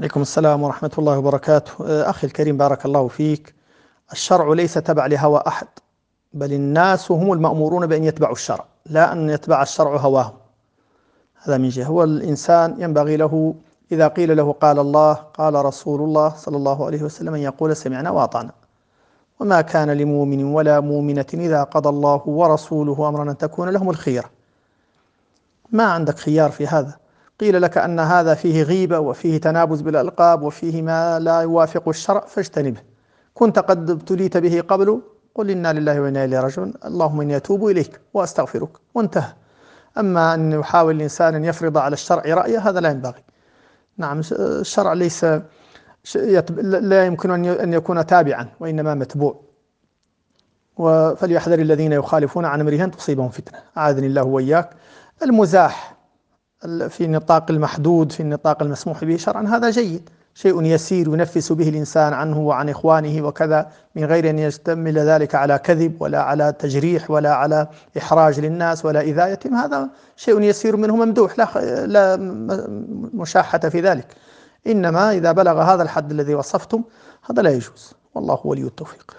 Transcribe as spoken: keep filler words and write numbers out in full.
عليكم السلام ورحمة الله وبركاته. أخي الكريم بارك الله فيك. الشرع ليس تبع لهوى أحد، بل الناس هم المأمورون بأن يتبعوا الشرع، لا أن يتبع الشرع هواهم. هذا من جهة. هو الإنسان ينبغي له إذا قيل له قال الله قال رسول الله صلى الله عليه وسلم أن يقول سمعنا وأطعنا. وما كان لمؤمن ولا مؤمنة إذا قضى الله ورسوله أمرا أن تكون لهم الخيرة. ما عندك خيار في هذا. قيل لك أن هذا فيه غيبة وفيه تنابز بالألقاب وفيه ما لا يوافق الشرع فاجتنبه. كنت قد ابتليت به قبل، قل إنا لله وإنا إليه راجعون، اللهم إني أتوب إليك وأستغفرك، وانتهى. أما أن يحاول الإنسان أن يفرض على الشرع رأيه هذا لا ينبغي. نعم، الشرع ليس لا يمكن أن يكون تابعا، وإنما متبوع. فليحذر الذين يخالفون عن أمره أن تصيبهم فتنة، أعاذني الله وإياك. المزاح في النطاق المحدود، في النطاق المسموح به شرعا، هذا جيد، شيء يسير ينفس به الإنسان عنه وعن إخوانه وكذا، من غير أن يشتمل ذلك على كذب ولا على تجريح ولا على إحراج للناس ولا إذايتهم. هذا شيء يسير منه ممدوح، لا, لا مشاحة في ذلك. إنما إذا بلغ هذا الحد الذي وصفتم هذا لا يجوز، والله ولي التوفيق.